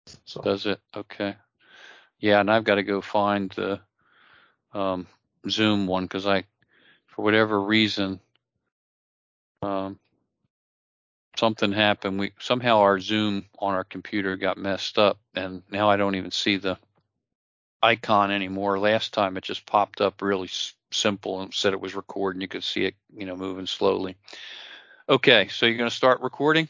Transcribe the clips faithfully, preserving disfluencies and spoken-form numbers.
So Does it? Okay. Yeah, and I've got to go find the um, Zoom one because I, for whatever reason, um, something happened. We somehow our Zoom on our computer got messed up, and now I don't even see the icon anymore. Last time it just popped up really s- simple and said it was recording. You could see it, you know, moving slowly. Okay, so you're going to start recording?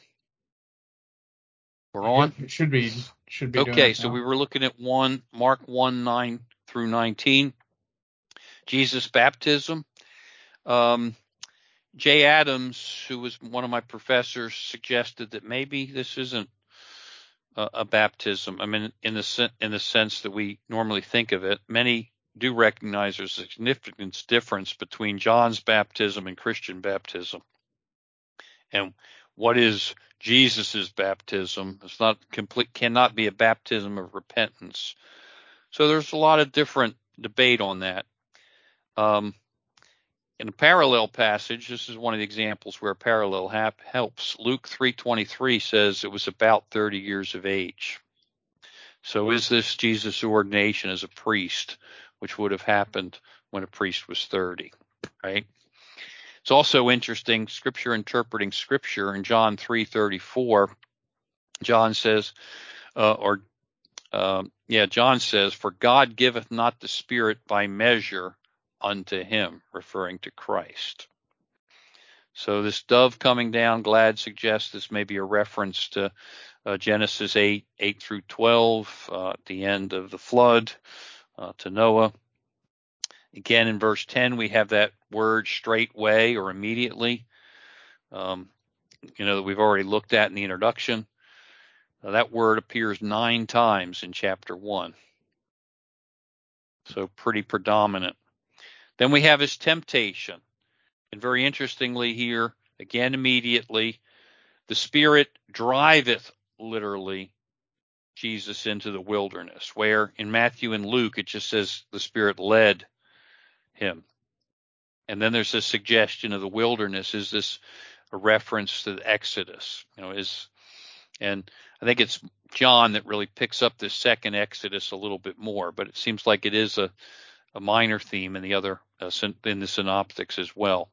We're on? yep, it should be should be doing Okay, it so we now. were looking at one, Mark one, nine through nineteen, Jesus' baptism. Um, Jay Adams, who was one of my professors, suggested that maybe this isn't a, a baptism. I mean, in the in the sense that we normally think of it. Many do recognize there's a significant difference between John's baptism and Christian baptism. And what is Jesus's baptism? It's not complete, cannot be a baptism of repentance. So there's a lot of different debate on that. Um, in a parallel passage, this is one of the examples where a parallel hap- helps. Luke three twenty-three says it was about thirty years of age. So is this Jesus' ordination as a priest, which would have happened when a priest was thirty, right? It's also interesting, Scripture interpreting Scripture in John three thirty-four. John says, uh, or um, yeah, John says, "For God giveth not the Spirit by measure unto him," referring to Christ. So this dove coming down, glad suggests this may be a reference to uh, Genesis eight, eight through twelve, uh, at the end of the flood, uh, to Noah. Again, in verse ten, we have that word straightway or immediately, um, you know, that we've already looked at in the introduction. Uh, that word appears nine times in chapter one. So pretty predominant. Then we have his temptation. And very interestingly here, again, immediately, the Spirit driveth literally Jesus into the wilderness, where in Matthew and Luke, it just says the Spirit led him. And then there's this suggestion of the wilderness. Is this a reference to the Exodus? You know, is, and I think it's John that really picks up this second Exodus a little bit more, but it seems like it is a, a minor theme in the other, uh, in the synoptics as well.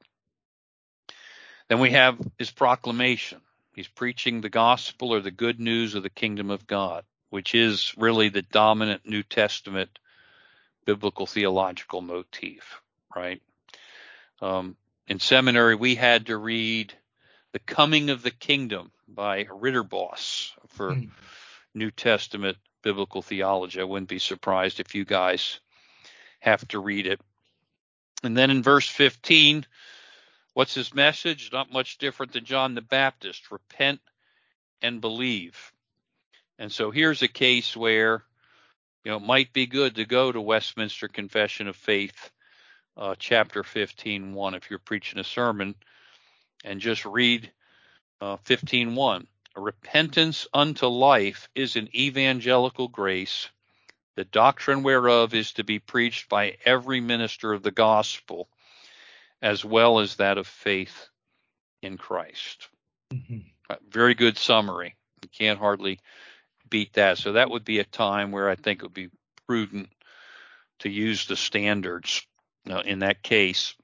Then we have his proclamation. He's preaching the gospel or the good news of the kingdom of God, which is really the dominant New Testament biblical theological motif, right? Um, in seminary, we had to read The Coming of the Kingdom by Ritterboss for Hmm. New Testament biblical theology. I wouldn't be surprised if you guys have to read it. And then in verse fifteen, what's his message? Not much different than John the Baptist. Repent and believe. And so here's a case where, you know, it might be good to go to Westminster Confession of Faith, uh, chapter fifteen one, if you're preaching a sermon, and just read uh, fifteen one. A repentance unto life is an evangelical grace, the doctrine whereof is to be preached by every minister of the gospel, as well as that of faith in Christ. Mm-hmm. Uh, very good summary. You can't hardly beat that. So that would be a time where I think it would be prudent to use the standards uh, in that case.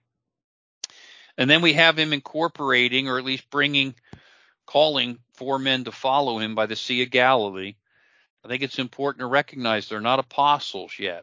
And then we have him incorporating, or at least bringing, calling four men to follow him by the Sea of Galilee. I think it's important to recognize they're not apostles yet.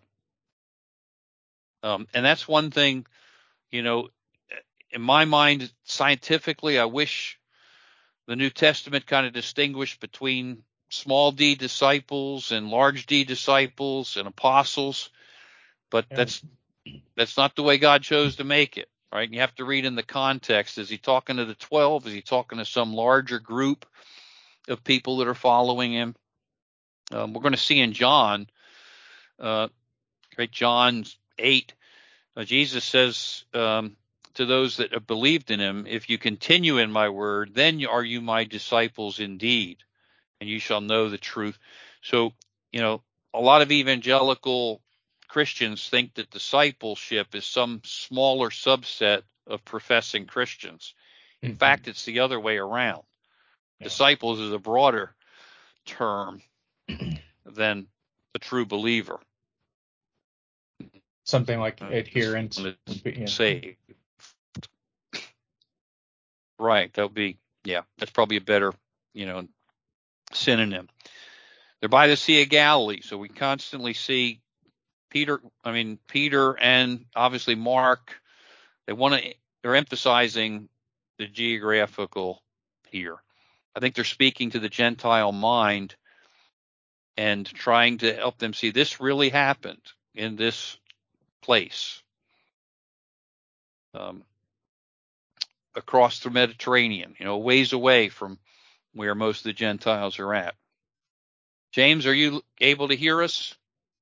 Um, and that's one thing, you know, in my mind, scientifically, I wish the New Testament kind of distinguished between small d disciples and large d disciples and apostles, but Yeah. that's that's not the way God chose to make it, right? You have to read in the context. Is he talking to the twelve? Is he talking to some larger group of people that are following him? Um, we're going to see in John, uh, right, John eight, uh, Jesus says um, to those that have believed in him, if you continue in my word, then are you my disciples indeed, and you shall know the truth. So, you know, a lot of evangelical Christians think that discipleship is some smaller subset of professing Christians. In Mm-hmm. fact, it's the other way around. Yeah. Disciples is a broader term. than a true believer. Something like adherence. Yeah. Saved. Right. That would be, yeah, that's probably a better, you know, synonym. They're by the Sea of Galilee. So we constantly see Peter, I mean, Peter and obviously Mark, they want to, they're emphasizing the geographical here. I think they're speaking to the Gentile mind and trying to help them see this really happened in this place. Um, across the Mediterranean, you know, ways away from where most of the Gentiles are at. James, are you able to hear us?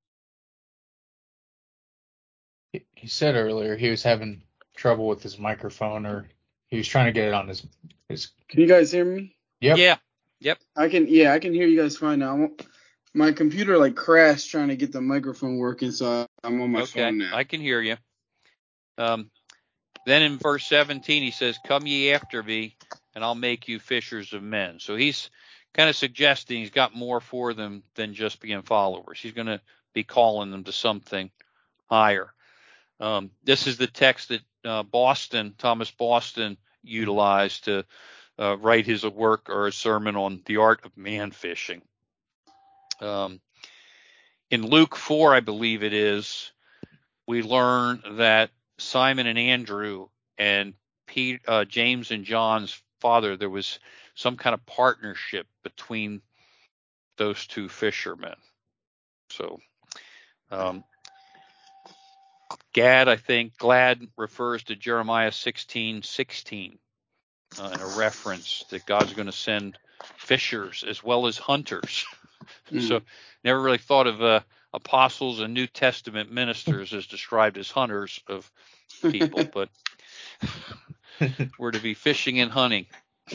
He said earlier he was having trouble with his microphone, or he was trying to get it on his. his... Can you guys hear me? Yep. Yeah. Yep. I can. Yeah, I can hear you guys fine now. My computer like crashed trying to get the microphone working, so I'm on my okay. phone now. I can hear you. Um, then in verse seventeen, he says, "Come ye after me, and I'll make you fishers of men." So he's kind of suggesting he's got more for them than just being followers. He's going to be calling them to something higher. Um, this is the text that uh, Boston, Thomas Boston, utilized to uh, write his work or a sermon on the art of man fishing. Um, in Luke four, I believe it is, we learn that Simon and Andrew and Pete, uh, James and John's father, there was some kind of partnership between those two fishermen. So, um, Gad, I think, glad refers to Jeremiah sixteen sixteen, uh, in a reference that God's going to send fishers as well as hunters. Mm. So, never really thought of uh, apostles and New Testament ministers as described as hunters of people, but we're to be fishing and hunting.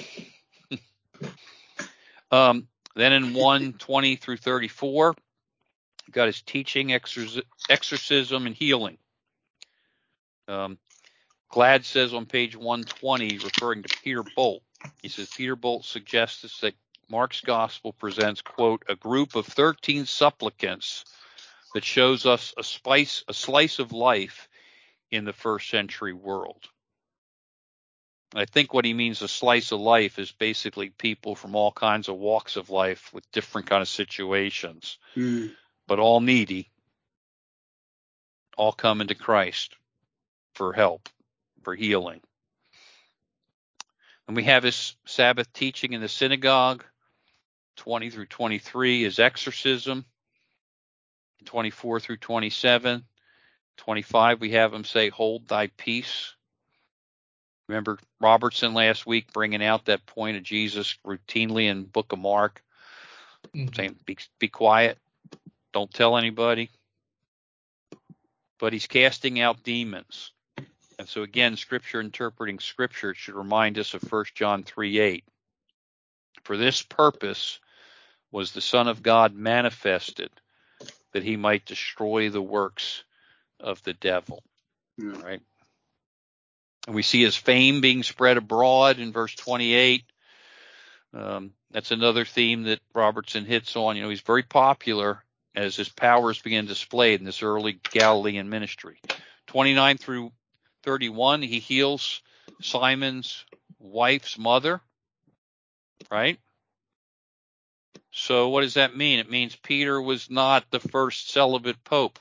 um, then in one twenty through thirty-four, got his teaching, exorc- exorcism, and healing. Um, Glad says on page one twenty, referring to Peter Bolt, he says, Peter Bolt suggests that Mark's gospel presents, quote, a group of thirteen supplicants that shows us a spice, a slice of life in the first century world. I think what he means, a slice of life, is basically people from all kinds of walks of life with different kind of situations, mm. but all needy, all coming to Christ for help, for healing. And we have his Sabbath teaching in the synagogue, twenty through twenty-three, his exorcism, twenty-four through twenty-seven. twenty-five, we have him say, hold thy peace. Remember Robertson last week bringing out that point of Jesus routinely in Book of Mark, mm-hmm. saying, be, be quiet, don't tell anybody. But he's casting out demons. And so again, Scripture interpreting Scripture should remind us of First John three eight. For this purpose was the Son of God manifested, that he might destroy the works of the devil. Yeah. Right? And we see his fame being spread abroad in verse twenty-eight. Um, that's another theme that Robertson hits on. You know, he's very popular as his powers began displayed in this early Galilean ministry. twenty-nine through thirty-one, he heals Simon's wife's mother, right? So what does that mean? It means Peter was not the first celibate pope.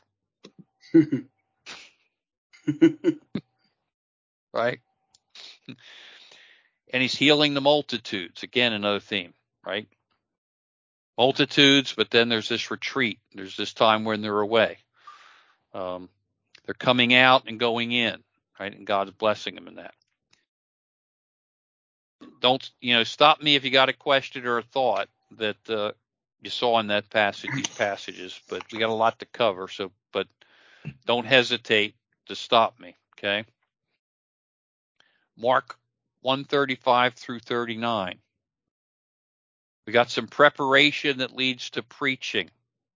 Right? And he's healing the multitudes. Again, another theme, right? Multitudes, but then there's this retreat. There's this time when they're away. Um, they're coming out and going in, right? And God's blessing them in that. Don't, you know, stop me if you got a question or a thought that uh, you saw in that passage, these passages, but we got a lot to cover. So, but don't hesitate to stop me. Okay. Mark one thirty-five through thirty-nine. We got some preparation that leads to preaching.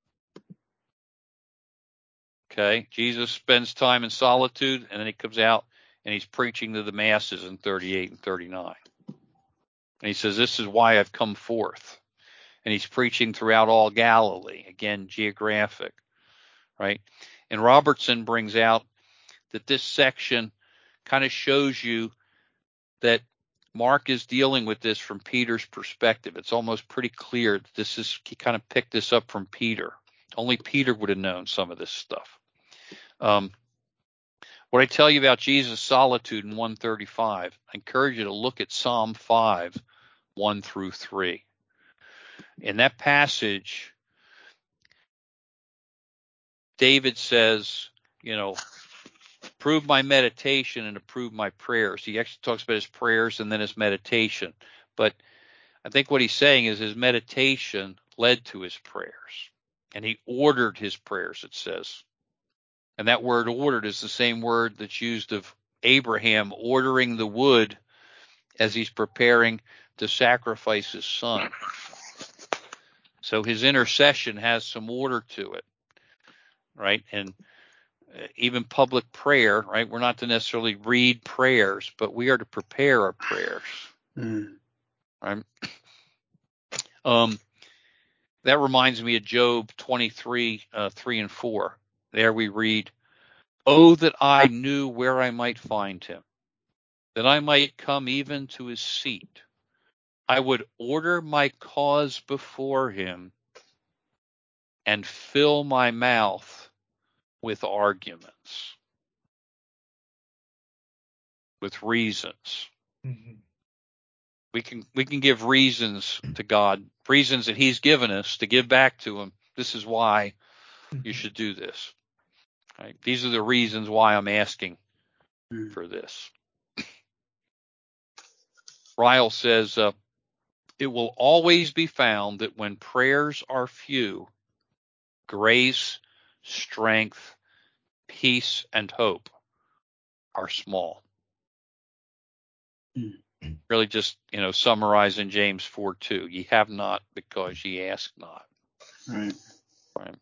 Okay. Jesus spends time in solitude and then he comes out and he's preaching to the masses in thirty-eight and thirty-nine. And he says, this is why I've come forth. and he's preaching throughout all Galilee. Again, geographic, right? And Robertson brings out that this section kind of shows you that Mark is dealing with this from Peter's perspective. It's almost pretty clear that this is, he kind of picked this up from Peter. Only Peter would have known some of this stuff. Um, what I tell you about Jesus' solitude in one thirty-five, I encourage you to look at Psalm five, one through three. In that passage, David says, you know, approve my meditation and approve my prayers. He actually talks about his prayers and then his meditation. But I think what he's saying is his meditation led to his prayers. And he ordered his prayers, it says. And that word ordered is the same word that's used of Abraham ordering the wood as he's preparing to sacrifice his son. So his intercession has some order to it, right? And even public prayer, right? We're not to necessarily read prayers, but we are to prepare our prayers. Mm. Right? Um, that reminds me of Job twenty-three, uh, three and four. There we read, "Oh, that I knew where I might find him, that I might come even to his seat. I would order my cause before him and fill my mouth with arguments," with reasons. Mm-hmm. We can we can give reasons to God, reasons that he's given us to give back to him. This is why you should do this. Right? These are the reasons why I'm asking for this. Ryle says, uh, it will always be found that when prayers are few, grace, strength, peace, and hope are small. Mm. Really just, you know, summarizing James four two. Ye have not because ye ask not. Right. Right.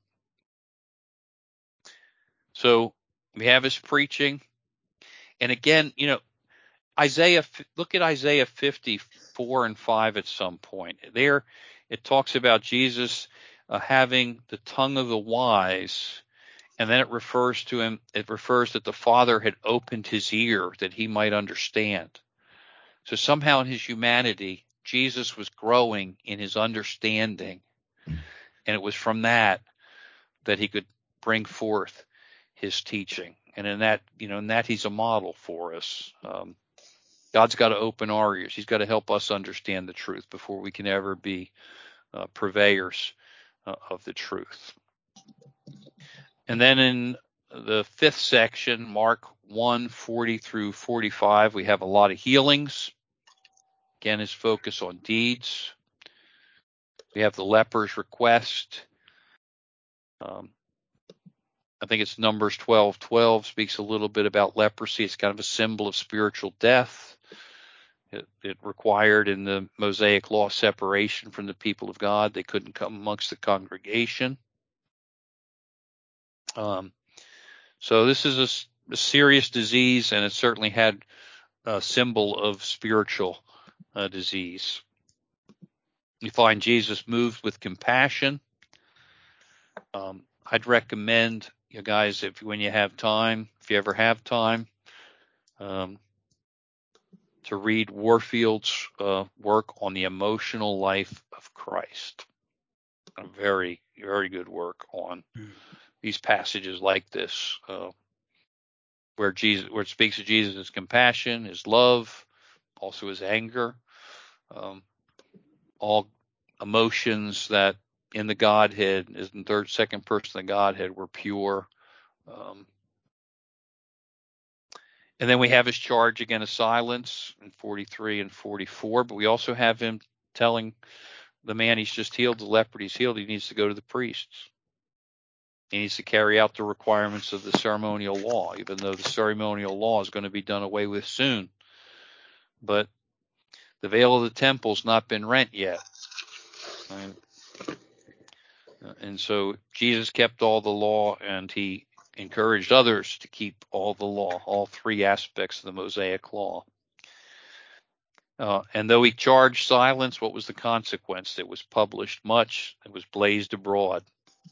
So we have his preaching. And again, you know, Isaiah, look at Isaiah fifty-four and five at some point. There it talks about Jesus uh, having the tongue of the wise, and then it refers to him, it refers that the Father had opened his ear that he might understand. So somehow in his humanity, Jesus was growing in his understanding, and it was from that that he could bring forth his teaching. And in that, you know, in that he's a model for us. Um, God's got to open our ears. He's got to help us understand the truth before we can ever be uh, purveyors uh, of the truth. And then in the fifth section, Mark one forty through forty-five, we have a lot of healings. Again, his focus on deeds. We have the leper's request. Um, I think it's Numbers twelve twelve speaks a little bit about leprosy. It's kind of a symbol of spiritual death. It, it required in the Mosaic law separation from the people of God. They couldn't come amongst the congregation. Um, so this is a, a serious disease, and it certainly had a symbol of spiritual uh, disease. You find Jesus moved with compassion. Um, I'd recommend you guys, if when you have time, if you ever have time, um, to read Warfield's uh, work on the emotional life of Christ. A very, very good work on these passages like this, uh, where Jesus, where it speaks of Jesus' compassion, his love, also his anger, um, all emotions that in the Godhead, is in third, second person of the Godhead, were pure. Um, and then we have his charge again of silence in forty-three and forty-four, but we also have him telling the man he's just healed, the leper he's healed, he needs to go to the priests. He needs to carry out the requirements of the ceremonial law, even though the ceremonial law is going to be done away with soon. But the veil of the temple's not been rent yet. Right? And so Jesus kept all the law, and he encouraged others to keep all the law, all three aspects of the Mosaic law. Uh, and though he charged silence, what was the consequence? It was published much. It was blazed abroad.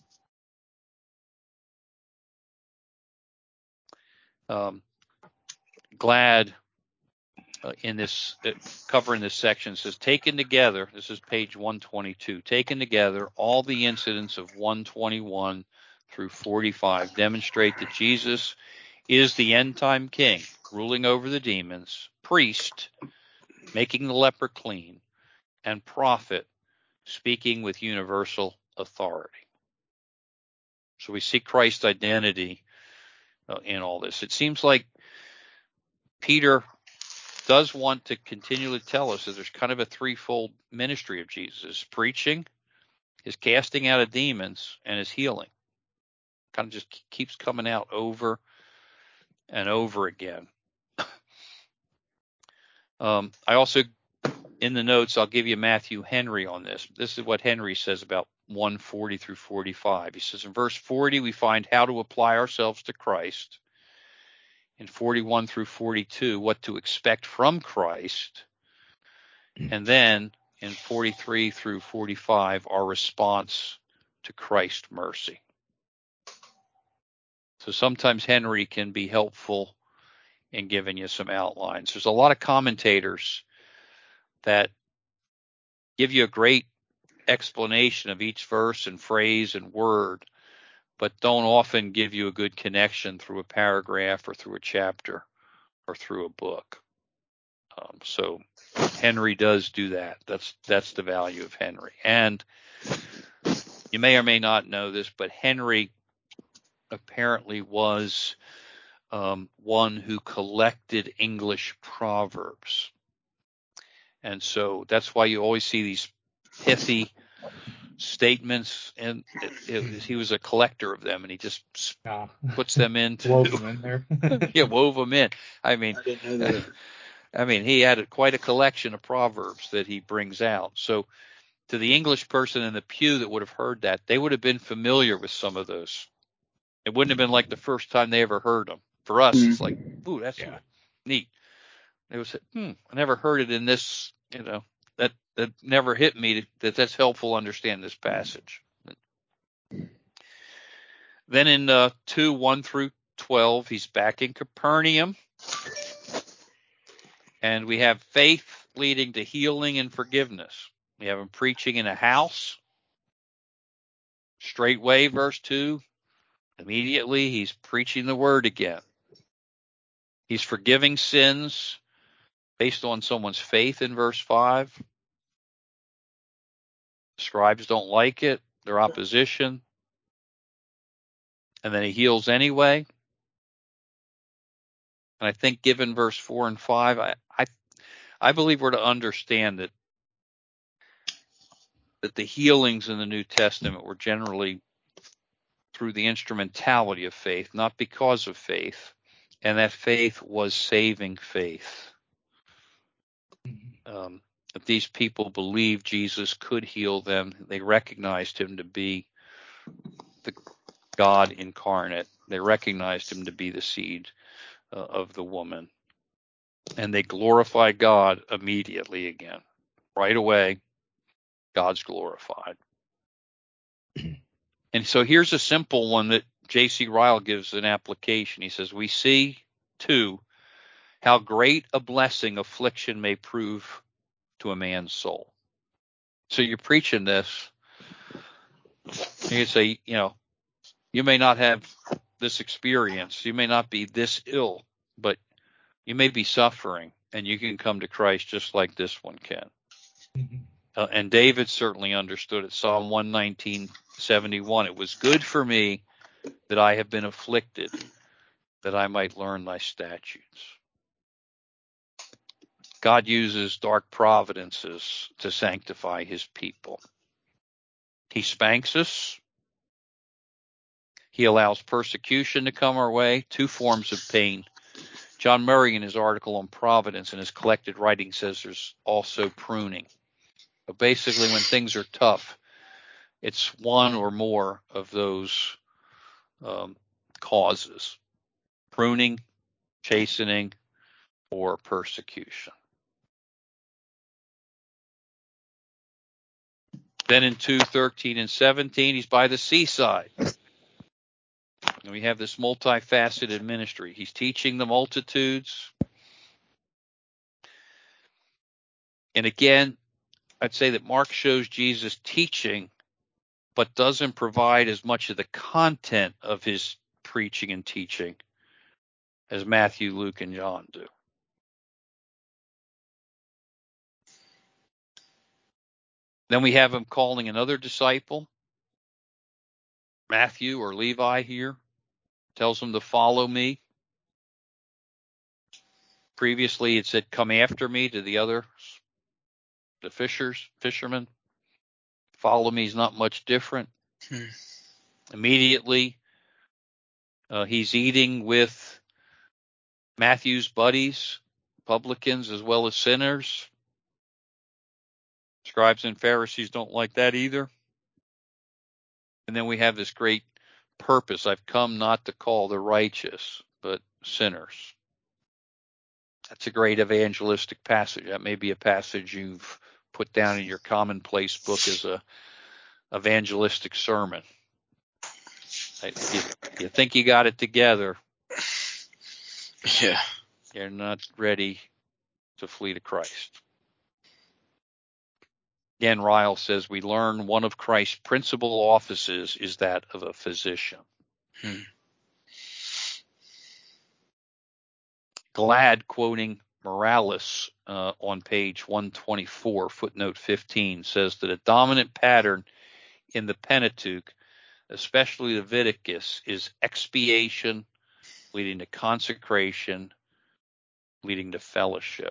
Um, glad uh, in this uh, covering this section says, taken together, this is page one twenty-two, taken together, all the incidents of one twenty-one through forty-five demonstrate that Jesus is the end time king, ruling over the demons, priest, making the leper clean, and prophet, speaking with universal authority. So we see Christ's identity uh, in all this. It seems like Peter does want to continually tell us that there's kind of a threefold ministry of Jesus: his preaching, his casting out of demons, and his healing. Kind of just keeps coming out over and over again. Um, I also, in the notes, I'll give you Matthew Henry on this. This is what Henry says about one forty through forty-five. He says in verse forty, we find how to apply ourselves to Christ. In forty-one through forty-two, what to expect from Christ. And then in forty-three through forty-five, our response to Christ's mercy. So sometimes Henry can be helpful in giving you some outlines. There's a lot of commentators that give you a great explanation of each verse and phrase and word, but don't often give you a good connection through a paragraph or through a chapter or through a book. Um, so Henry does do that. That's that's the value of Henry. And you may or may not know this, but Henry apparently was um, one who collected English proverbs. And so that's why you always see these pithy statements, and it, it, he was a collector of them, and he just Yeah. puts them into Wove them in there. yeah, wove them in. I mean, I didn't know that. I mean, he had a, quite a collection of proverbs that he brings out. So to the English person in the pew that would have heard that, they would have been familiar with some of those. It wouldn't have been like the first time they ever heard them. For us, Mm. it's like, ooh, that's Yeah. neat. It was, hmm, I never heard it in this, you know, that, that never hit me that that's helpful to understand this passage. Then in uh, two, one through twelve, he's back in Capernaum. And we have faith leading to healing and forgiveness. We have him preaching in a house. Straightway, verse two, immediately he's preaching the word again. He's forgiving sins based on someone's faith in verse five. Scribes don't like it, their opposition. And then he heals anyway. And I think given verse four and five, I, I, I believe we're to understand that, that the healings in the New Testament were generally through the instrumentality of faith, not because of faith. And that faith was saving faith. Um, that these people believed Jesus could heal them. They recognized him to be the God incarnate. They recognized him to be the seed uh, of the woman. And they glorified God immediately again. Right away, God's glorified. And so here's a simple one that J C Ryle gives an application. He says, we see, too, how great a blessing affliction may prove to a man's soul. So you're preaching this. You can say, you know, you may not have this experience. You may not be this ill, but you may be suffering, and you can come to Christ just like this one can. Mm-hmm. Uh, and David certainly understood it. Psalm one nineteen, seventy-one. It was good for me that I have been afflicted, that I might learn thy statutes. God uses dark providences to sanctify his people. He spanks us. He allows persecution to come our way, two forms of pain. John Murray, in his article on providence in his collected writing, says there's also pruning. But basically, when things are tough, it's one or more of those um, causes: pruning, chastening, or persecution. Then in two thirteen and seventeen, he's by the seaside. And we have this multifaceted ministry. He's teaching the multitudes. And again, I'd say that Mark shows Jesus teaching, but doesn't provide as much of the content of his preaching and teaching as Matthew, Luke, and John do. Then we have him calling another disciple, Matthew or Levi here, tells him to follow me. Previously it said, come after me to the others, the fishers, fishermen. Follow me is not much different. Hmm. Immediately, uh, he's eating with Matthew's buddies, publicans as well as sinners. Scribes and Pharisees don't like that either. And then we have this great purpose. I've come not to call the righteous, but sinners. That's a great evangelistic passage. That may be a passage you've put down in your commonplace book as a evangelistic sermon. You, you think you got it together. Yeah. You're not ready to flee to Christ. Again, Ryle says we learn one of Christ's principal offices is that of a physician. Hmm. Glad, quoting Morales uh, on page one twenty-four, footnote fifteen, says that a dominant pattern in the Pentateuch, especially Leviticus, is expiation leading to consecration, leading to fellowship.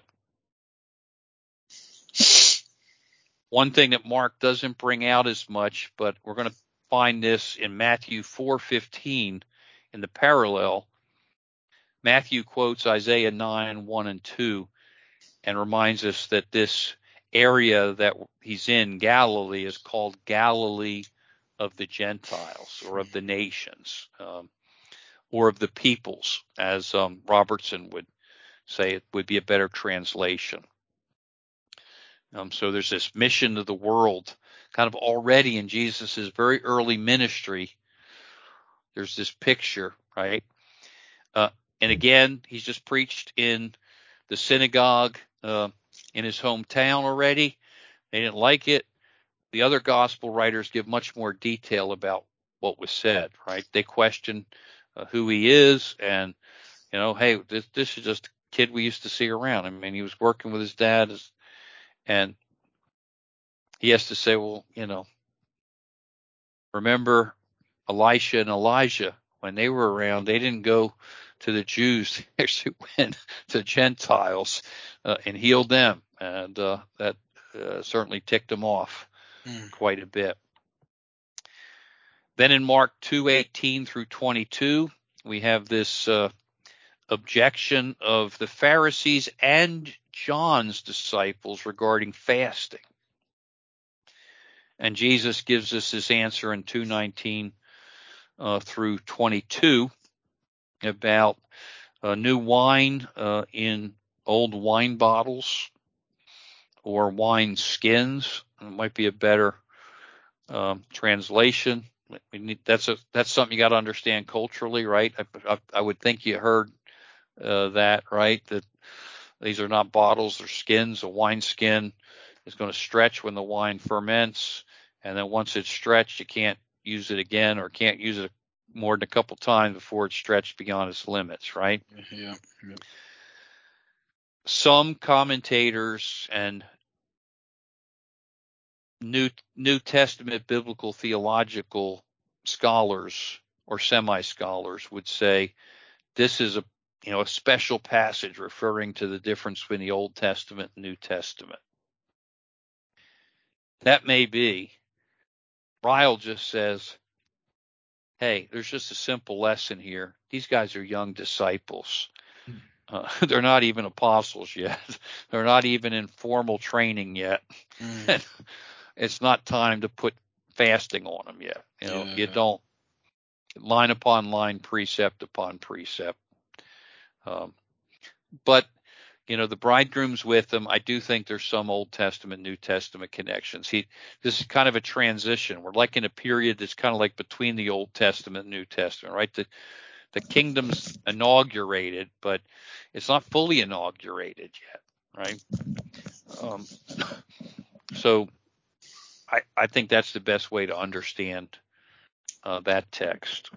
One thing that Mark doesn't bring out as much, but we're going to find this in Matthew four fifteen in the parallel. Matthew quotes Isaiah nine one and two and reminds us that this area that he's in, Galilee, is called Galilee of the Gentiles or of the nations, um, or of the peoples, as um, Robertson would say. It would be a better translation. Um, so there's this mission to the world kind of already in Jesus's very early ministry. There's this picture, right? Uh, and again, he's just preached in the synagogue uh, in his hometown already. They didn't like it. The other gospel writers give much more detail about what was said, right? They question uh, who he is, and, you know, hey, this, this is just a kid we used to see around. I mean, he was working with his dad, and he has to say, well, you know, remember Elisha and Elijah, when they were around, they didn't go to the Jews. They actually went to Gentiles uh, and healed them. And uh, that uh, certainly ticked them off mm. quite a bit. Then in Mark two eighteen through twenty-two, we have this uh, objection of the Pharisees and John's disciples regarding fasting. And Jesus gives us this answer in two nineteen uh, through twenty-two about uh, new wine uh, in old wine bottles or wine skins. It might be a better um, translation. We need, that's a that's something you got to understand culturally, right? I, I, I would think you heard uh, that, right? That these are not bottles, they're skins. A wine skin is going to stretch when the wine ferments, and then once it's stretched, you can't use it again or can't use it more than a couple times before it's stretched beyond its limits, right? Yeah. Yeah. Some commentators and New New Testament biblical theological scholars or semi-scholars would say this is a you know a special passage referring to the difference between the Old Testament and New Testament. That may be. Ryle just says, hey, there's just a simple lesson here. These guys are young disciples. Uh, they're not even apostles yet. They're not even in formal training yet. Mm. It's not time to put fasting on them yet. You know, yeah. You don't line upon line, precept upon precept. Um, but you know, the bridegroom's with them. I do think there's some Old Testament, New Testament connections. He, this is kind of a transition. We're like in a period that's kind of like between the Old Testament and New Testament, right? The, the kingdom's inaugurated, but it's not fully inaugurated yet, right? Um, so I, I think that's the best way to understand uh, that text.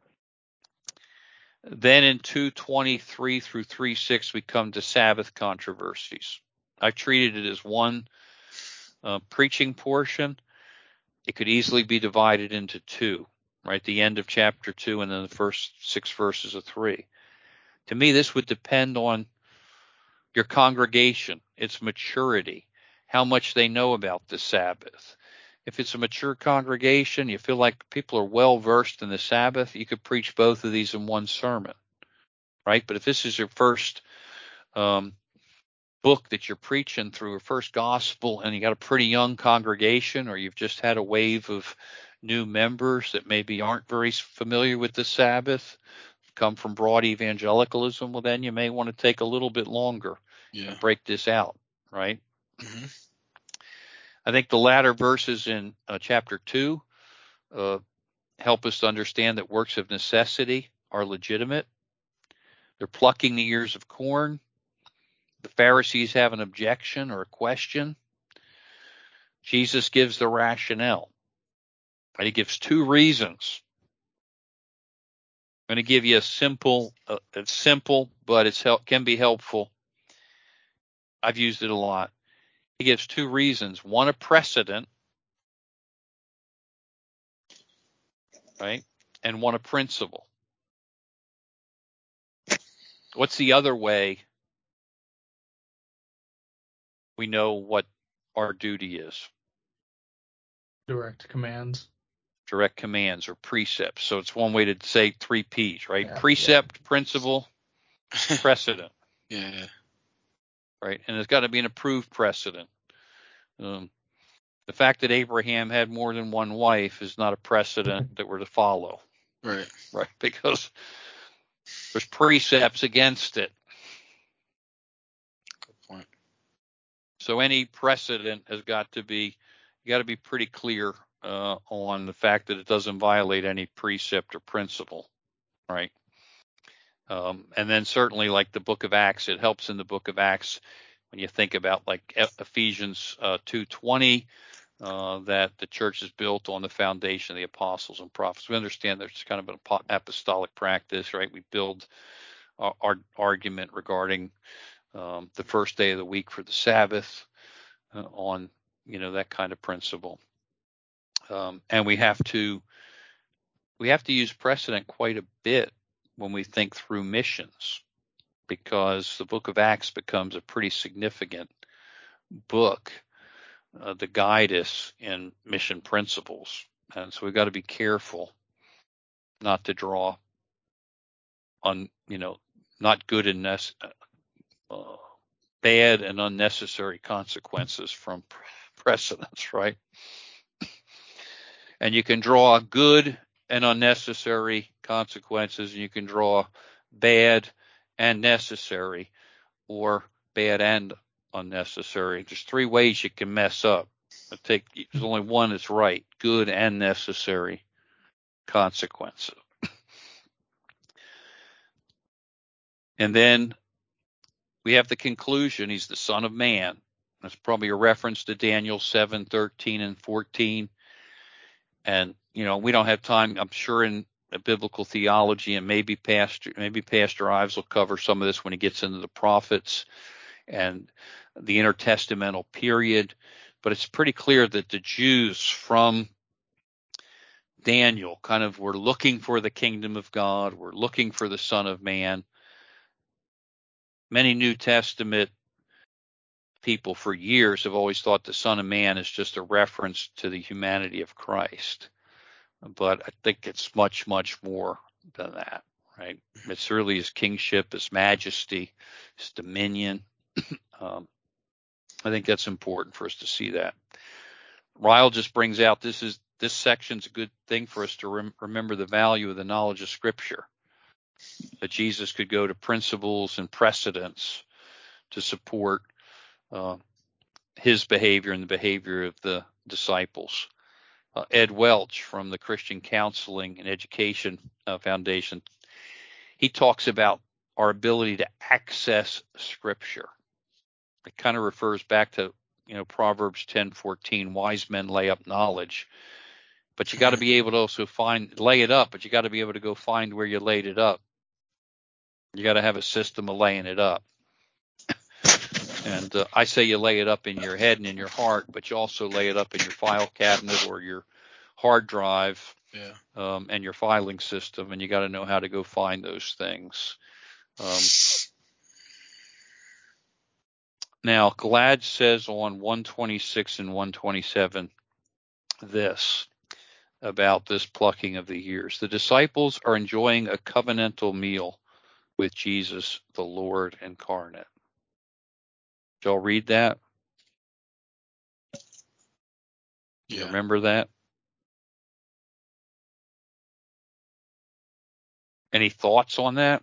Then in two twenty-three through three six, we come to Sabbath controversies. I treated it as one uh, preaching portion. It could easily be divided into two, right? The end of chapter two and then the first six verses of three. To me, this would depend on your congregation, its maturity, how much they know about the Sabbath. If it's a mature congregation, you feel like people are well versed in the Sabbath, you could preach both of these in one sermon, right? But if this is your first um, book that you're preaching through, or first gospel, and you got a pretty young congregation, or you've just had a wave of new members that maybe aren't very familiar with the Sabbath, come from broad evangelicalism, well, then you may want to take a little bit longer yeah. and break this out, right? Mm-hmm. I think the latter verses in uh, chapter two uh, help us to understand that works of necessity are legitimate. They're plucking the ears of corn. The Pharisees have an objection or a question. Jesus gives the rationale. And he gives two reasons. I'm going to give you a simple, uh, it's simple, but it's help, can be helpful. I've used it a lot. He gives two reasons. One, a precedent, right? And one, a principle. What's the other way we know what our duty is? Direct commands. Direct commands or precepts. So it's one way to say three P's, right? Yeah, Precept, yeah. Principle, precedent. Yeah. Right? And it's got to be an approved precedent. Um, the fact that Abraham had more than one wife is not a precedent that we're to follow. Right. Right? Because there's precepts against it. Good point. So any precedent has got to be, you got to be pretty clear uh, on the fact that it doesn't violate any precept or principle. Right? Um, and then certainly like the book of Acts, it helps in the book of Acts when you think about like Ephesians uh, two twenty, uh, that the church is built on the foundation of the apostles and prophets. We understand there's kind of an apostolic practice, right? We build our, our argument regarding um, the first day of the week for the Sabbath uh, on, you know, that kind of principle. Um, and we have to we have to use precedent quite a bit when we think through missions, because the book of Acts becomes a pretty significant book uh, to guide us in mission principles. And so we've got to be careful not to draw on, you know, not good and nece- uh, bad and unnecessary consequences from precedents, right? And you can draw good and unnecessary consequences, and you can draw bad and necessary, or bad and unnecessary. There's three ways you can mess up. I take, there's only one that's right: good and necessary consequences. And then we have the conclusion. He's the Son of Man. That's probably a reference to Daniel seven, thirteen and fourteen. And, you know, we don't have time, I'm sure, in biblical theology, and maybe Pastor, maybe Pastor Ives will cover some of this when he gets into the prophets and the intertestamental period. But it's pretty clear that the Jews from Daniel kind of were looking for the kingdom of God, were looking for the Son of Man. Many New Testament people for years have always thought the Son of Man is just a reference to the humanity of Christ. But I think it's much, much more than that, right? It's really his kingship, his majesty, his dominion. um, I think that's important for us to see that. Ryle just brings out this is this section's a good thing for us to rem- remember the value of the knowledge of Scripture. That Jesus could go to principles and precedents to support uh, his behavior and the behavior of the disciples. Uh, Ed Welch from the Christian Counseling and Education uh, Foundation, he talks about our ability to access Scripture. It kind of refers back to, you know, Proverbs ten fourteen, wise men lay up knowledge. But you got to be able to also find, lay it up, but you got to be able to go find where you laid it up. You got to have a system of laying it up. And uh, I say you lay it up in your head and in your heart, but you also lay it up in your file cabinet or your hard drive, Yeah. um, and your filing system, and you got to know how to go find those things. Um, now, Glad says on one twenty-six and one twenty-seven this about this plucking of the ears. The disciples are enjoying a covenantal meal with Jesus, the Lord incarnate. Did y'all read that? You Yeah. remember that? Any thoughts on that?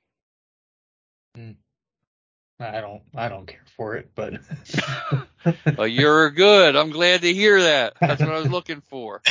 I don't I don't care for it, but Well, you're good. I'm glad to hear that. That's what I was looking for.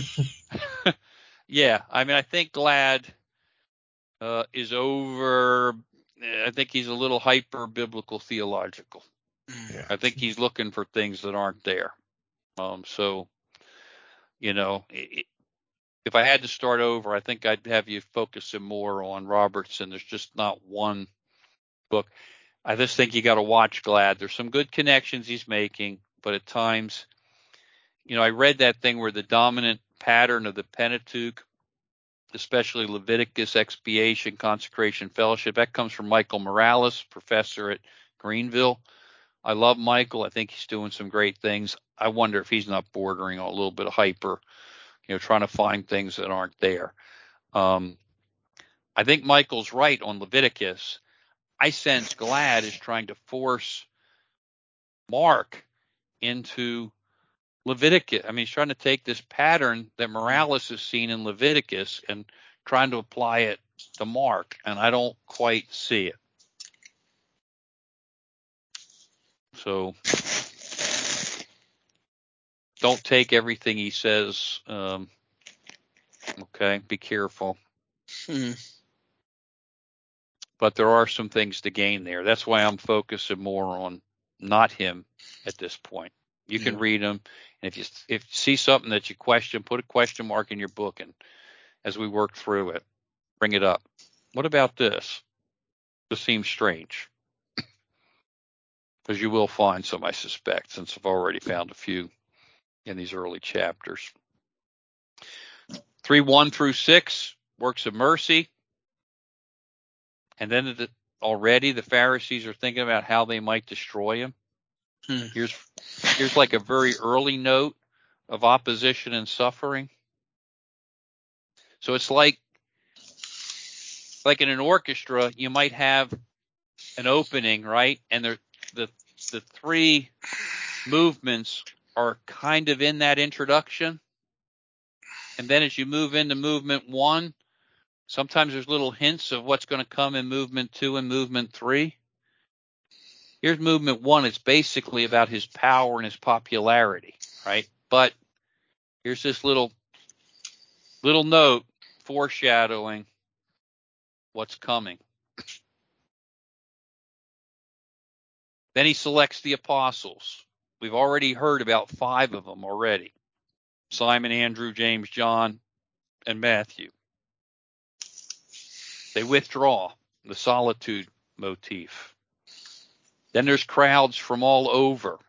Yeah, I mean, I think Glad uh, is over. I think he's a little hyper biblical theological. yeah. I think he's looking for things that aren't there. Um, so, you know, it, if I had to start over, I think I'd have you focusing more on Robertson. There's just not one book. I just think you got to watch Glad. There's some good connections he's making, but at times, you know, I read that thing where the dominant pattern of the Pentateuch, especially Leviticus, expiation, consecration, fellowship, that comes from Michael Morales, professor at Greenville. I love Michael. I think he's doing some great things. I wonder if he's not bordering on a little bit of hyper, you know, trying to find things that aren't there. Um, I think Michael's right on Leviticus. I sense Glad is trying to force Mark into Leviticus. I mean, he's trying to take this pattern that Morales has seen in Leviticus and trying to apply it to Mark, and I don't quite see it. So don't take everything he says. Um, okay, be careful. Hmm. But there are some things to gain there. That's why I'm focusing more on not him at this point. You can Yeah. read him, and if you if you see something that you question, put a question mark in your book, and as we work through it, bring it up. What about this? This seems strange, because you will find some, I suspect, since I've already found a few in these early chapters. Three one through six, works of mercy. And then the, already the Pharisees are thinking about how they might destroy him. Hmm. Here's here's like a very early note of opposition and suffering. So it's like like in an orchestra, you might have an opening, right? And the the the three movements are kind of in that introduction. And then as you move into movement one, sometimes there's little hints of what's going to come in movement two and movement three. Here's movement one. It's basically about his power and his popularity, right? But here's this little little note foreshadowing what's coming. Then he selects the apostles. We've already heard about five of them already. Simon, Andrew, James, John, and Matthew. They withdraw, the solitude motif. Then there's crowds from all over.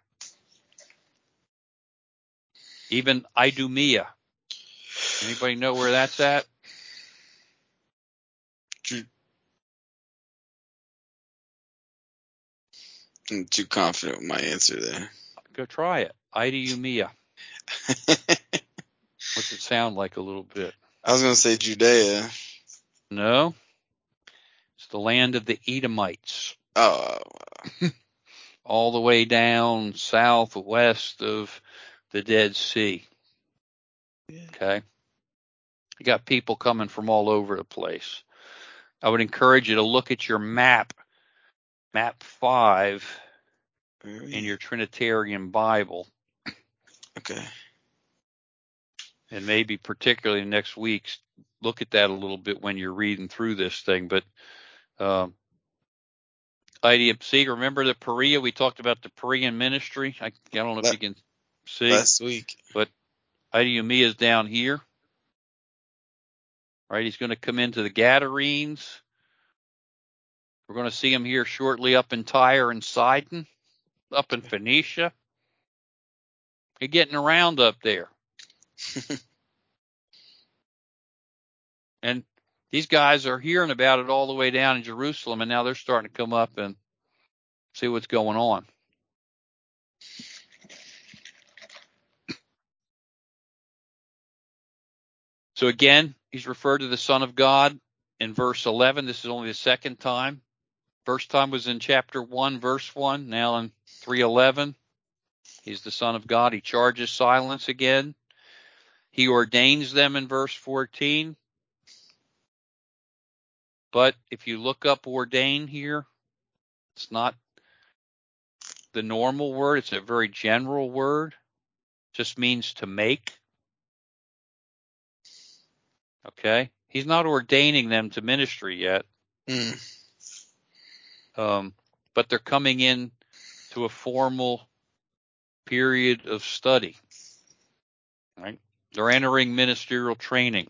Even Idumea. Anybody know where that's at? I'm too confident with my answer there. Go try it. Idumea. What's it sound like a little bit? I was going to say Judea. No. It's the land of the Edomites. Oh. All the way down southwest of the Dead Sea. Okay. You got people coming from all over the place. I would encourage you to look at your map map five Where are we? in your Trinitarian Bible, Okay. and maybe particularly next week, look at that a little bit when you're reading through this thing. But um, I D M C, remember the Perea? We talked about the Perean ministry. I, I don't know if La- you can see, Last week. but Idumea is down here. Right, he's going to come into the Gadarenes. We're going to see him here shortly up in Tyre and Sidon, up in Phoenicia. He's getting around up there. And these guys are hearing about it all the way down in Jerusalem, and now they're starting to come up and see what's going on. So again, he's referred to the Son of God in verse eleven. This is only the second time. First time was in chapter one, verse one. Now in three eleven, he's the Son of God. He charges silence again. He ordains them in verse fourteen. But if you look up ordain here, it's not the normal word. It's a very general word. It just means to make. Okay? He's not ordaining them to ministry yet. Mm. Um, but they're coming in to a formal period of study. Right? They're entering ministerial training.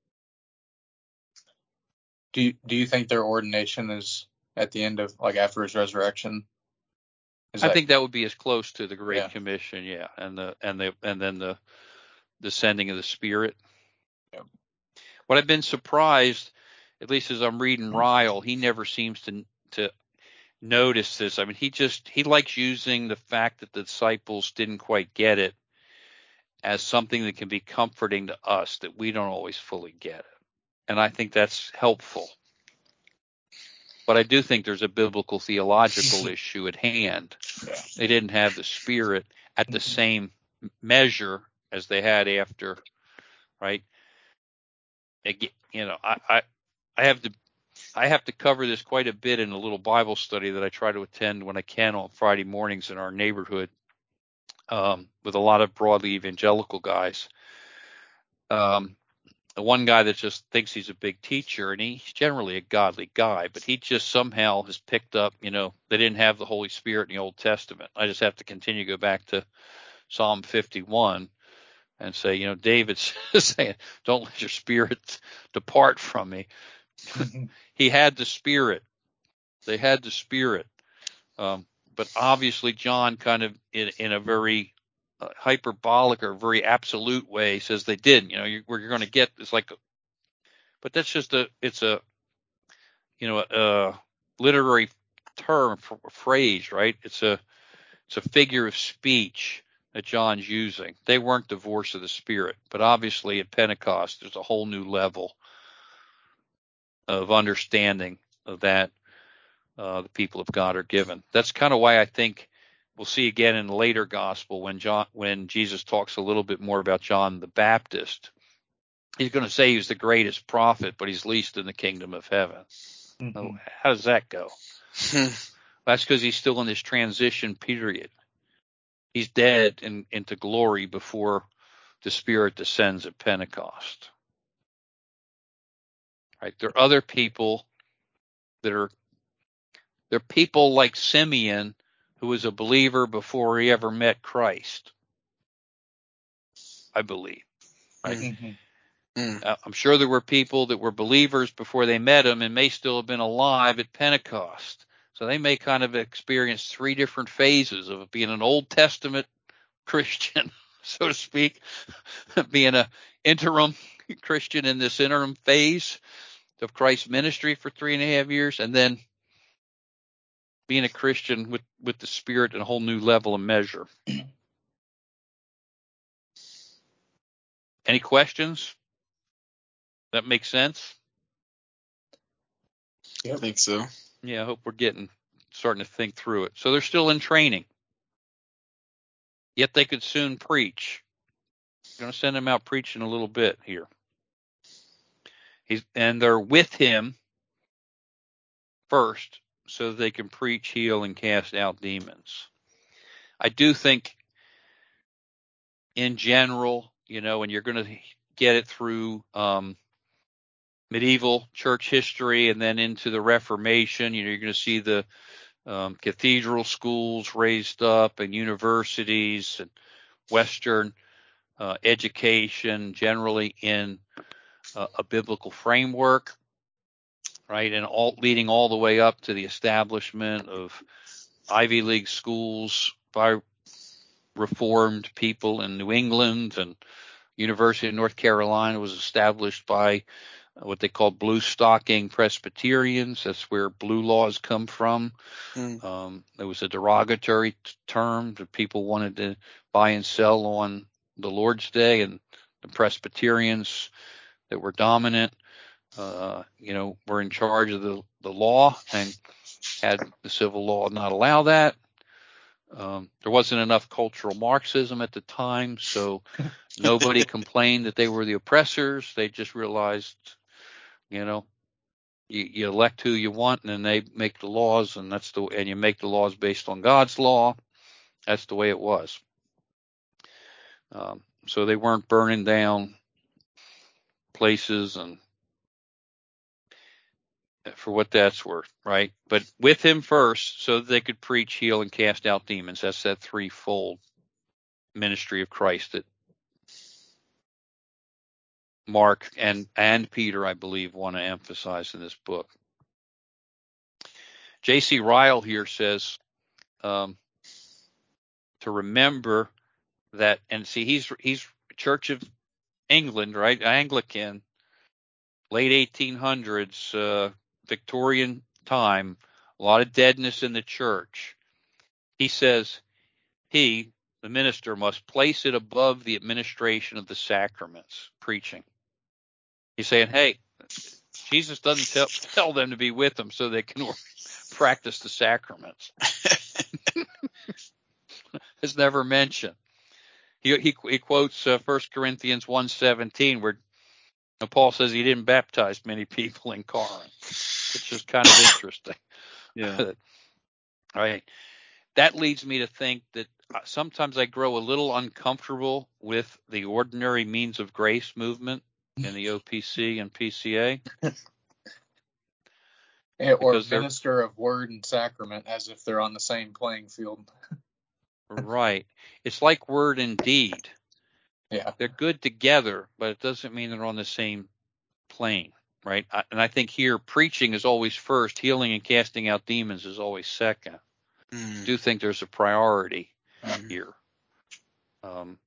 Do you, do you think their ordination is at the end of, like, after his resurrection? Is I that, think that would be as close to the Great Yeah. Commission, yeah, and the and the and then the the sending of the Spirit. Yep. What I've been surprised, at least as I'm reading Ryle, he never seems to to notice this. I mean, he just he likes using the fact that the disciples didn't quite get it as something that can be comforting to us, that we don't always fully get it, and I think that's helpful. But I do think there's a biblical theological issue at hand. Yeah. They didn't have the Spirit at the same measure as they had after, right? Again, you know, I, I, I have to, I have to cover this quite a bit in a little Bible study that I try to attend when I can on Friday mornings in our neighborhood, um, with a lot of broadly evangelical guys. Um, the one guy that just thinks he's a big teacher, and he's generally a godly guy, but he just somehow has picked up, you know, they didn't have the Holy Spirit in the Old Testament. I just have to continue to go back to Psalm fifty-one and say, you know, David's saying, don't let your spirit depart from me. He had the Spirit. They had the Spirit. Um, but obviously John kind of in, in a very uh, hyperbolic or very absolute way says they didn't. You know, you're, you're going to get, it's like, but that's just a, it's a, you know, a, a literary term, for, phrase, right? It's a, it's a figure of speech that John's using. They weren't divorced of the Spirit, but obviously at Pentecost, there's a whole new level of understanding of that uh, the people of God are given. That's kind of why I think we'll see again in the later gospel when John, when Jesus talks a little bit more about John the Baptist. He's going to say he's the greatest prophet, but he's least in the kingdom of heaven. Mm-hmm. Oh, how does that go? That's because he's still in this transition period. He's dead in, into glory before the Spirit descends at Pentecost. Right? There are other people that are, there are people like Simeon, who was a believer before he ever met Christ, I believe. Right? Mm-hmm. Mm. Uh, I'm sure there were people that were believers before they met him and may still have been alive at Pentecost. So they may kind of experience three different phases of being an Old Testament Christian, so to speak, being an interim Christian in this interim phase of Christ's ministry for three and a half years, and then being a Christian with, with the Spirit in a whole new level and measure. Any questions? That makes sense? I think so. Yeah, I hope we're getting starting to think through it. So they're still in training, yet they could soon preach. I'm going to send them out preaching a little bit here. He's, and they're with him first, so that they can preach, heal, and cast out demons. I do think in general, you know, and you're going to get it through um, medieval church history and then into the Reformation, you know, you're going to see the um, cathedral schools raised up and universities and Western uh, education generally in uh, a biblical framework, right? And all leading all the way up to the establishment of Ivy League schools by Reformed people in New England, and University of North Carolina was established by what they call blue stocking Presbyterians. That's where blue laws come from. Mm. Um, it was a derogatory t- term that people wanted to buy and sell on the Lord's Day, and the Presbyterians that were dominant, uh, you know, were in charge of the, the law and had the civil law not allow that. Um, there wasn't enough cultural Marxism at the time, so nobody complained that they were the oppressors. They just realized, you know, you, you elect who you want, and then they make the laws, and that's the and you make the laws based on God's law. That's the way it was. Um, so they weren't burning down places, and for what that's worth, right? But with him first, so that they could preach, heal, and cast out demons. That's that threefold ministry of Christ that Mark and and Peter, I believe, want to emphasize in this book. J C Ryle here says um, to remember that, and see, he's he's Church of England, right? Anglican, late eighteen hundreds, uh, Victorian time, a lot of deadness in the church. He says he, the minister, must place it above the administration of the sacraments, preaching. He's saying, hey, Jesus doesn't tell, tell them to be with them so they can practice the sacraments. It's never mentioned. He he, he quotes uh, First Corinthians one seventeen, where Paul says he didn't baptize many people in Corinth, which is kind of interesting. Yeah. Right. That leads me to think that sometimes I grow a little uncomfortable with the ordinary means of grace movement in the O P C and P C A. Or minister of word and sacrament, as if they're on the same playing field. Right. It's like word and deed. Yeah. They're good together, but it doesn't mean they're on the same plane, right? And I think here preaching is always first, healing and casting out demons is always second. Mm. I do think there's a priority Mm. here. Um,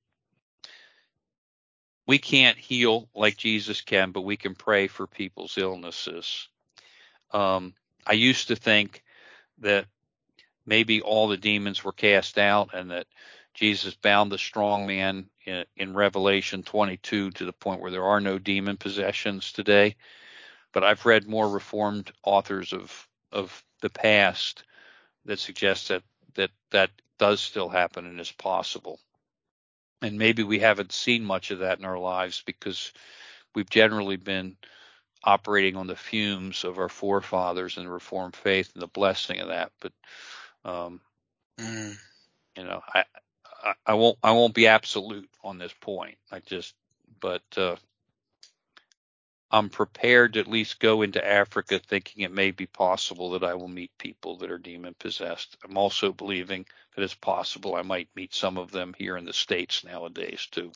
we can't heal like Jesus can, but we can pray for people's illnesses. Um, I used to think that maybe all the demons were cast out and that Jesus bound the strong man in, in Revelation twenty-two to the point where there are no demon possessions today. But I've read more Reformed authors of of the past that suggest that that, that does still happen and is possible. And maybe we haven't seen much of that in our lives because we've generally been operating on the fumes of our forefathers and the Reformed faith and the blessing of that. But um, Mm. you know, I, I I won't I won't be absolute on this point. I just, but uh, I'm prepared to at least go into Africa thinking it may be possible that I will meet people that are demon possessed. I'm also believing that it's possible I might meet some of them here in the States nowadays too.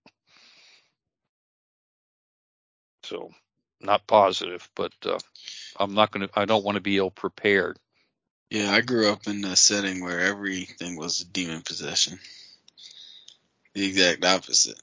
So not positive, but uh, I'm not going to, I don't want to be ill prepared. Yeah, I grew up in a setting where everything was a demon possession. The exact opposite.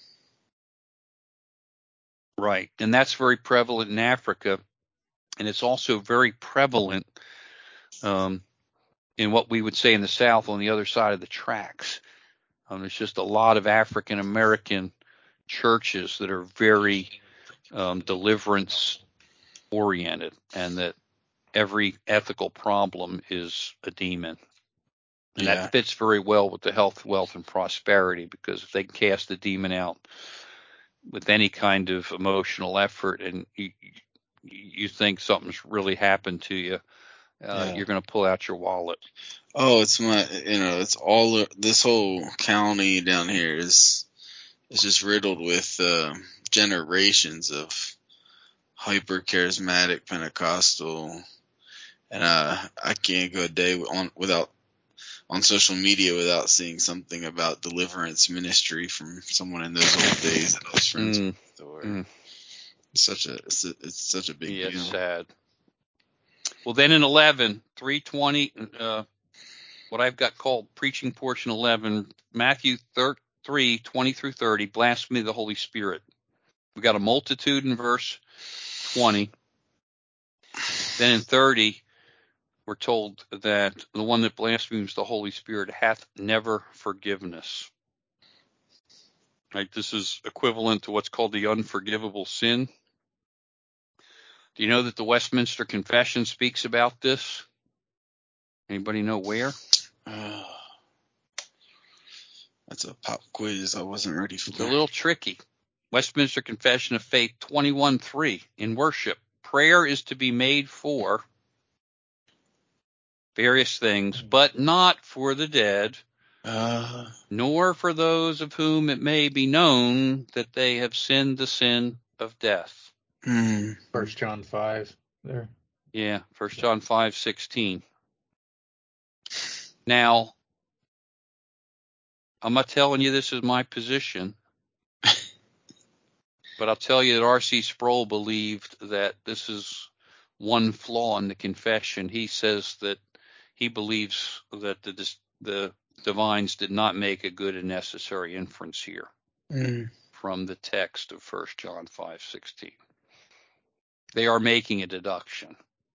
Right. And that's very prevalent in Africa. And it's also very prevalent um, in what we would say in the South on the other side of the tracks. Um, there's just a lot of African American churches that are very um, deliverance oriented, and that every ethical problem is a demon. And Yeah. that fits very well with the health, wealth, and prosperity, because if they can cast the demon out with any kind of emotional effort and you, you think something's really happened to you, uh, Yeah. you're going to pull out your wallet. Oh, it's my, you know, it's all, this whole county down here is, is just riddled with uh, generations of hyper charismatic Pentecostal, and uh, I can't go a day on without on social media without seeing something about deliverance ministry from someone in those old days that I was friends Mm, with. Or mm. it's such a it's, a it's such a big Yeah, deal. sad. Well, then in eleven, three twenty, uh, what I've got called preaching portion eleven, Matthew three, twenty through thirty, blasphemy of the Holy Spirit. We've got a multitude in verse twenty. Then in thirty, we're told that the one that blasphemes the Holy Spirit hath never forgiveness. Right? This is equivalent to what's called the unforgivable sin. Do you know that the Westminster Confession speaks about this? Anybody know where? Uh, that's a pop quiz I wasn't ready for. It's a little tricky. Westminster Confession of Faith twenty-one three, in worship, prayer is to be made for various things, but not for the dead, Uh, nor for those of whom it may be known that they have sinned the sin of death. hmm. First John five there. Yeah, First John five sixteen. Now, I'm not telling you this is my position, but I'll tell you that R C Sproul believed that this is one flaw in the confession. He says that he believes that the the divines did not make a good and necessary inference here Hmm. from the text of First John five sixteen. They are making a deduction.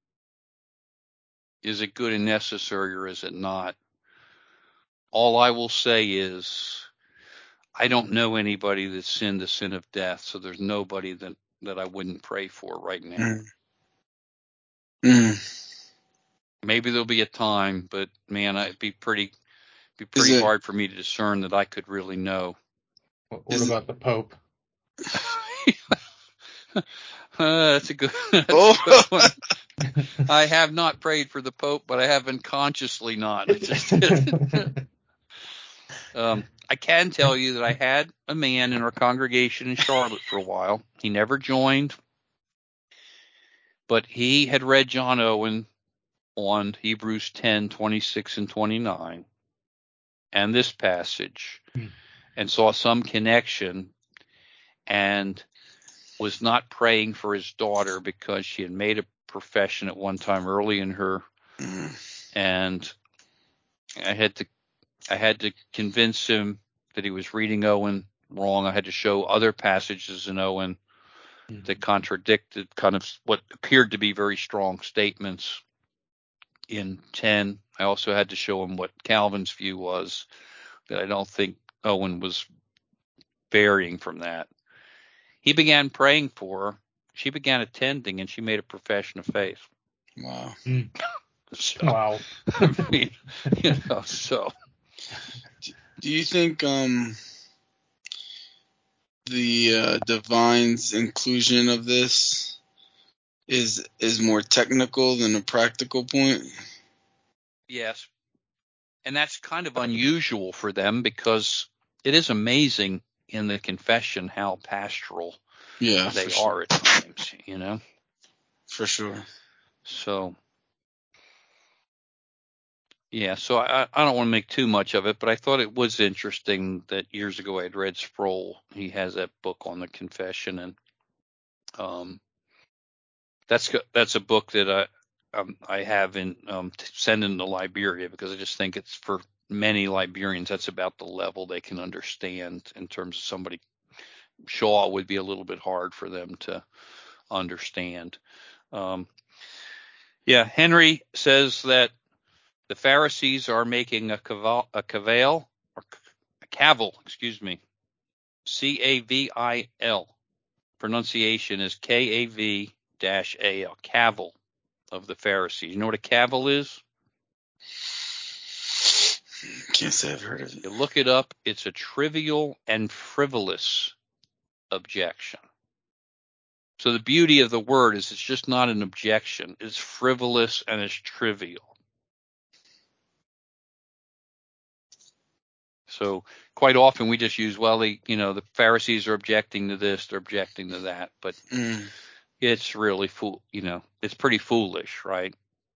Is it good and necessary or is it not? All I will say is I don't know anybody that sinned the sin of death, so there's nobody that, that I wouldn't pray for right now. Hmm. Hmm. Maybe there'll be a time, but man, it'd be pretty be Is pretty it hard for me to discern that I could really know. What, what is it? about the Pope? uh, that's a good that's Oh. a good one. I have not prayed for the Pope, but I have unconsciously not. I just um, I can tell you that I had a man in our congregation in Charlotte for a while. He never joined, but he had read John Owen on Hebrews ten, twenty-six and twenty-nine and this passage and saw some connection and was not praying for his daughter because she had made a profession at one time early in her, Hmm. and I had to I had to convince him that he was reading Owen wrong. I had to show other passages in Owen that contradicted kind of what appeared to be very strong statements in ten. I also had to show him what Calvin's view was, that I don't think Owen was varying from that. He began praying for her. She began attending, and she made a profession of faith. Wow. So, Wow. I mean, you know, so. Do you think um the uh, divine's inclusion of this is is more technical than a practical point? Yes. And that's kind of unusual for them because it is amazing in the confession how pastoral Yeah, they for sure. are at times, you know? For sure. So, yeah, so I, I don't want to make too much of it, but I thought it was interesting that years ago I had read Sproul. He has that book on the confession, and um, that's that's a book that I um, I have in um, sending to Liberia because I just think it's for many Liberians that's about the level they can understand in terms of somebody. Shaw would be a little bit hard for them to understand. Um, yeah, Henry says that the Pharisees are making a cavil, a cavil, or a cavil, excuse me, C A V I L. Pronunciation is K A V dash A L, cavil of the Pharisees. You know what a cavil is? Can't say I've heard of it. You look it up. It's a trivial and frivolous objection. So the beauty of the word is it's just not an objection. It's frivolous and it's trivial. So quite often we just use, well, the, you know, the Pharisees are objecting to this, they're objecting to that, but Mm. it's really fool, you know, it's pretty foolish, right?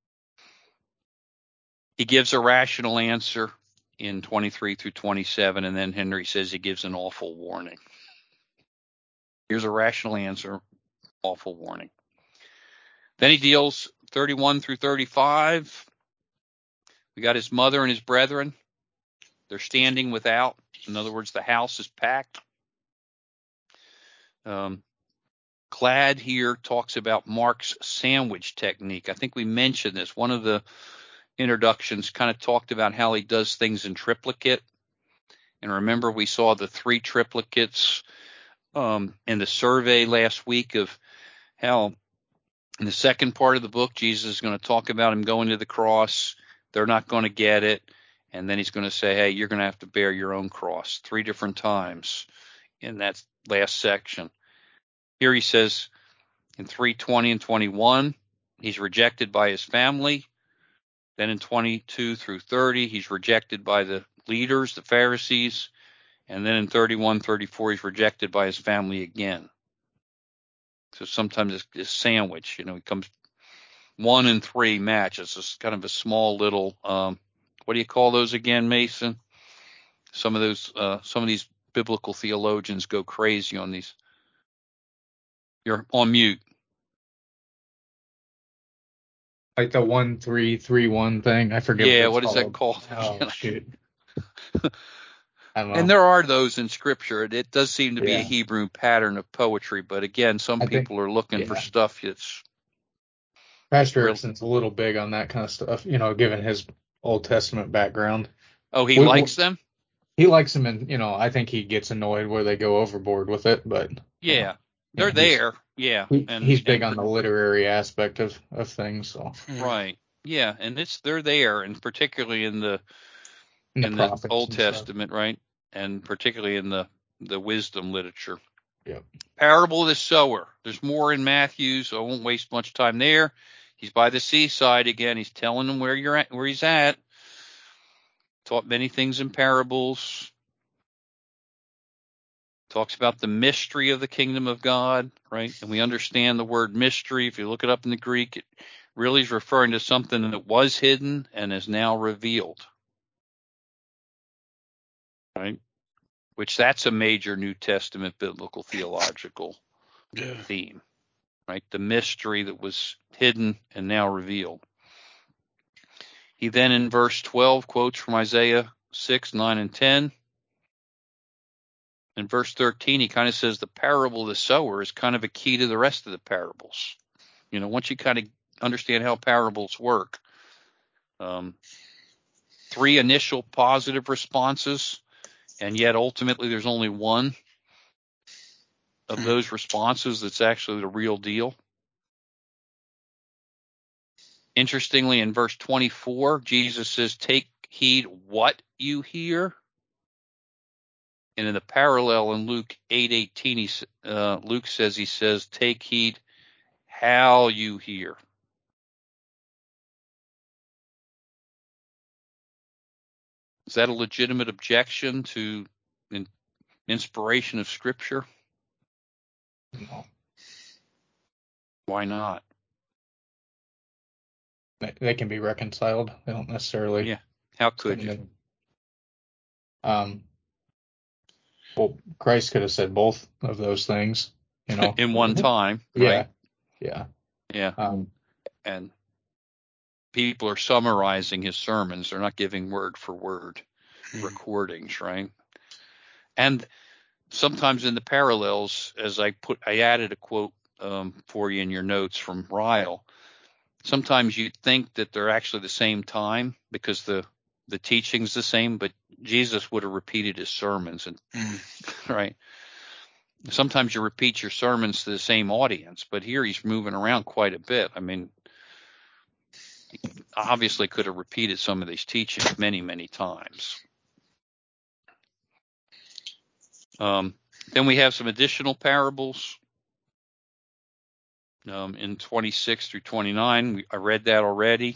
He gives a rational answer in twenty-three through twenty-seven, and then Henry says he gives an awful warning. Here's a rational answer, awful warning. Then he deals thirty-one through thirty-five. We got his mother and his brethren. They're standing without. In other words, the house is packed. Um, Cladd here talks about Mark's sandwich technique. I think we mentioned this. One of the introductions kind of talked about how he does things in triplicate. And remember, we saw the three triplicates um, in the survey last week of how in the second part of the book, Jesus is going to talk about him going to the cross. They're not going to get it. And then he's going to say, hey, you're going to have to bear your own cross three different times in that last section. Here he says in three twenty and twenty-one, he's rejected by his family. Then in twenty-two through thirty, he's rejected by the leaders, the Pharisees. And then in thirty-one, thirty-four, he's rejected by his family again. So sometimes it's a sandwich, you know, he comes one and three match. It's just kind of a small little, um, what do you call those again, Mason? Some of those, uh, some of these biblical theologians go crazy on these. You're on mute. Like the one three three one thing. I forget. Yeah, what, what it's is that called? Oh shoot. I don't know. And there are those in Scripture. It does seem to be Yeah. a Hebrew pattern of poetry, but again, some I think- people are looking for yeah. stuff that's Pastor real- Erickson's a little big on that kind of stuff, you know, given his Old Testament background. Oh, he We- likes them? He likes them, and you know, I think he gets annoyed where they go overboard with it, but Yeah. you know, They're yeah, he's- there. Yeah. He, and he's big and on the literary aspect of, of things, so right. Yeah, and it's they're there, and particularly in the in the in the prophets Old and stuff. Testament, right? And particularly in the the wisdom literature. Yep. Parable of the sower. There's more in Matthew, so I won't waste much time there. He's by the seaside again. He's telling them where you're at, where he's at. Taught many things in parables. Talks about the mystery of the kingdom of God, right? And we understand the word mystery. If you look it up in the Greek, it really is referring to something that was hidden and is now revealed, right? Which that's a major New Testament biblical theological Yeah. theme, right? The mystery that was hidden and now revealed. He then in verse twelve quotes from Isaiah six, nine, and ten. In verse thirteen, he kind of says the parable of the sower is kind of a key to the rest of the parables. You know, once you kind of understand how parables work, um, three initial positive responses, and yet ultimately there's only one of those responses that's actually the real deal. Interestingly, in verse twenty-four, Jesus says, take heed what you hear. And in the parallel in Luke eight eighteen, he, uh, Luke says, he says, take heed how you hear. Is that a legitimate objection to in, inspiration of Scripture? No. Why not? They, they can be reconciled. They don't necessarily. Yeah. How could you? Um. Well, Christ could have said both of those things, you know, In one time, yeah, right? yeah. Yeah. Um. And people are summarizing his sermons. They're not giving word for word recordings, right? And sometimes in the parallels, as I put, I added a quote um, for you in your notes from Ryle. Sometimes you think that they're actually the same time because the the teaching's the same, but Jesus would have repeated his sermons, and Mm. right. Sometimes you repeat your sermons to the same audience, but here he's moving around quite a bit. I mean, he obviously could have repeated some of these teachings many, many times. Um, then we have some additional parables. um, in twenty-six through twenty-nine. We, I read that already.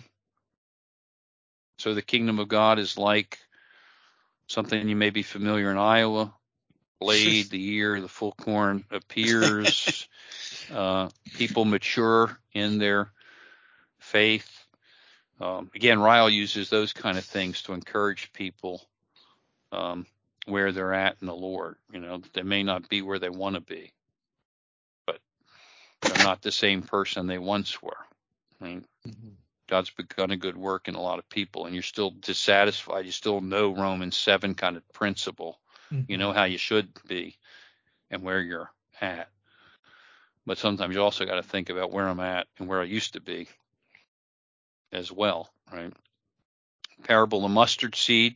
So the kingdom of God is like something you may be familiar in Iowa. Blade, the ear, the full corn appears. uh, people mature in their faith. Um, again, Ryle uses those kind of things to encourage people um, where they're at in the Lord. You know, they may not be where they want to be, but they're not the same person they once were. I mean, mm-hmm. God's begun a good work in a lot of people, and you're still dissatisfied. You still know Romans seven kind of principle. Mm-hmm. You know how you should be and where you're at. But sometimes you also got to think about where I'm at and where I used to be as well, right? Parable of mustard seed.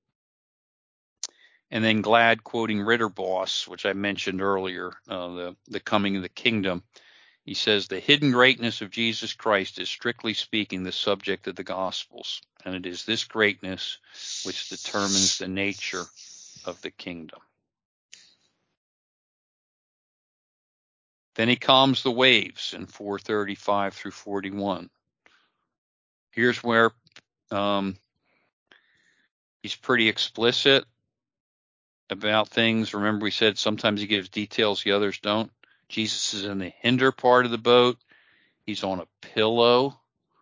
And then Glad quoting Ritterboss, which I mentioned earlier, uh, the, the coming of the kingdom. He says, the hidden greatness of Jesus Christ is strictly speaking the subject of the Gospels, and it is this greatness which determines the nature of the kingdom. Then he calms the waves in four thirty-five through forty-one. Here's where um, he's pretty explicit about things. Remember, we said sometimes he gives details the others don't. Jesus is in the hinder part of the boat. He's on a pillow.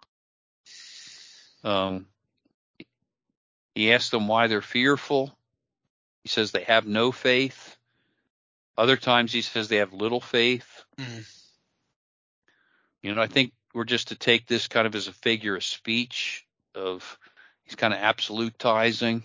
Um, he asks them why they're fearful. He says they have no faith. Other times he says they have little faith. Mm. You know, I think we're just to take this kind of as a figure of speech of he's kind of absolutizing.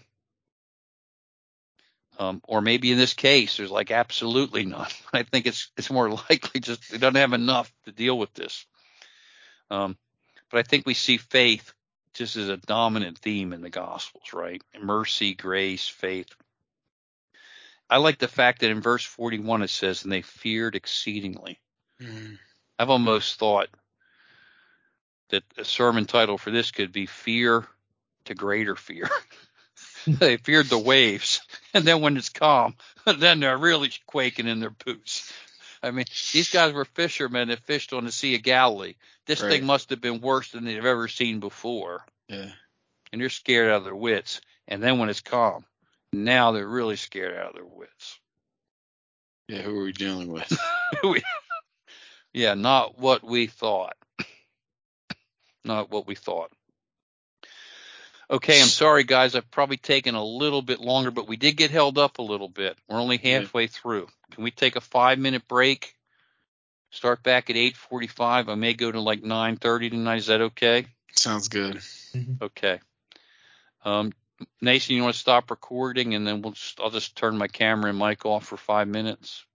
Um, or maybe in this case, there's like absolutely none. I think it's it's more likely just they don't have enough to deal with this. Um, but I think we see faith just as a dominant theme in the Gospels, right? Mercy, grace, faith. I like the fact that in verse forty-one it says, and they feared exceedingly. Mm. I've almost thought that a sermon title for this could be Fear to Greater Fear. They feared the waves, and then when it's calm, then they're really quaking in their boots. I mean, these guys were fishermen that fished on the Sea of Galilee. This right. thing must have been worse than they've ever seen before. Yeah. And they're scared out of their wits. And then when it's calm, now they're really scared out of their wits. Yeah, who are we dealing with? Yeah, not what we thought. Not what we thought. Okay, I'm sorry, guys. I've probably taken a little bit longer, but we did get held up a little bit. We're only halfway yeah. through. Can we take a five-minute break? Start back at eight forty-five. I may go to like nine thirty tonight. Is that okay? Sounds good. Mm-hmm. Okay. Um, Nathan, you want to stop recording, and then we'll just, I'll just turn my camera and mic off for five minutes.